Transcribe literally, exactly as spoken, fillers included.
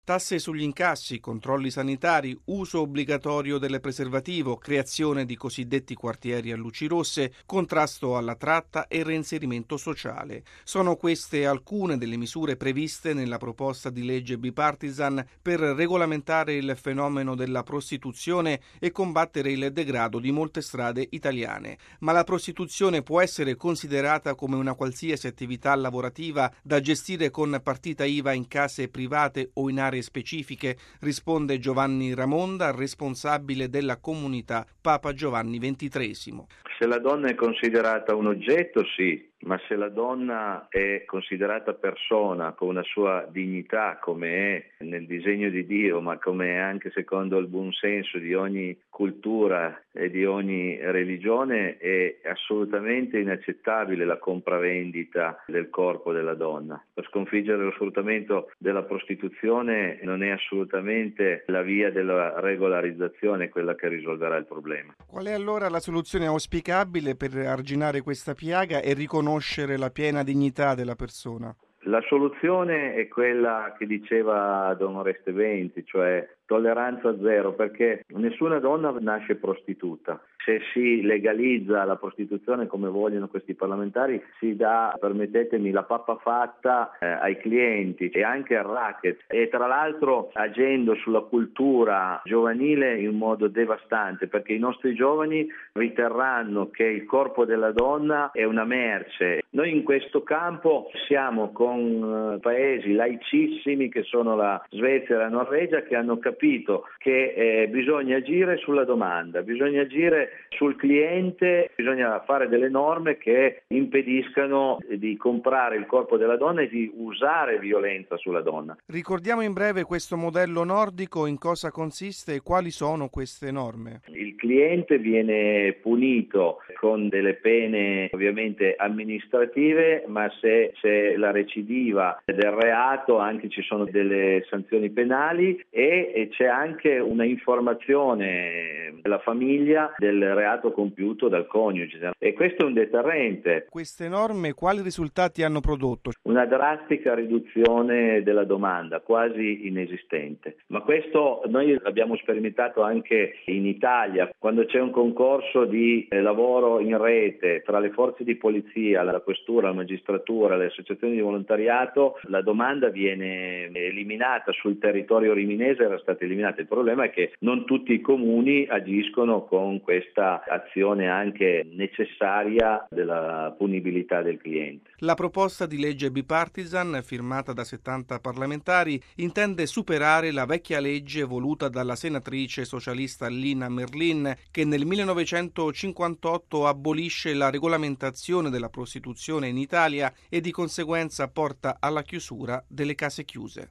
Tasse sugli incassi, controlli sanitari, uso obbligatorio del preservativo, creazione di cosiddetti quartieri a luci rosse, contrasto alla tratta e reinserimento sociale. Sono queste alcune delle misure previste nella proposta di legge bipartisan per regolamentare il fenomeno della prostituzione e combattere il degrado di molte strade italiane. Ma la prostituzione può essere considerata come una qualsiasi attività lavorativa da gestire con partita I V A in case private o in aree specifiche, risponde Giovanni Ramonda, responsabile della comunità Papa Giovanni ventitreesimo. Se la donna è considerata un oggetto, sì, ma se la donna è considerata persona con una sua dignità, come è nel disegno di Dio, ma come è anche secondo il buon senso di ogni cultura e di ogni religione, è assolutamente inaccettabile la compravendita del corpo della donna. Per sconfiggere lo sfruttamento della prostituzione non è assolutamente la via della regolarizzazione quella che risolverà il problema. Qual è allora la soluzione auspicabile per arginare questa piaga e riconoscere la piena dignità della persona? La soluzione è quella che diceva Don Oreste Venti, cioè tolleranza zero, perché nessuna donna nasce prostituta. Se si legalizza la prostituzione come vogliono questi parlamentari, si dà, permettetemi, la pappa fatta eh, ai clienti e anche al racket, e tra l'altro agendo sulla cultura giovanile in modo devastante, perché i nostri giovani riterranno che il corpo della donna è una merce. Noi in questo campo siamo con eh, paesi laicissimi che sono la Svezia e la Norvegia, che hanno capito che eh, bisogna agire sulla domanda, bisogna agire sul cliente, bisogna fare delle norme che impediscano di comprare il corpo della donna e di usare violenza sulla donna. Ricordiamo in breve questo modello nordico, in cosa consiste e quali sono queste norme. Il cliente viene punito con delle pene ovviamente amministrative, ma se c'è la recidiva del reato anche ci sono delle sanzioni penali e, e c'è anche una informazione della famiglia del reato compiuto dal coniuge, e questo è un deterrente. Queste norme quali risultati hanno prodotto? Una drastica riduzione della domanda, quasi inesistente. Ma questo noi l'abbiamo sperimentato anche in Italia, quando c'è un concorso di eh, lavoro in rete tra le forze di polizia, la questura, la magistratura, le associazioni di volontariato, la domanda viene eliminata. Sul territorio riminese era stata eliminata. Il problema è che non tutti i comuni agiscono con questa azione anche necessaria della punibilità del cliente. La proposta di legge bipartisan, firmata da settanta parlamentari, intende superare la vecchia legge voluta dalla senatrice socialista Lina Merlin, che nel millenovecentocinquantotto abolisce la regolamentazione della prostituzione in Italia e di conseguenza porta alla chiusura delle case chiuse.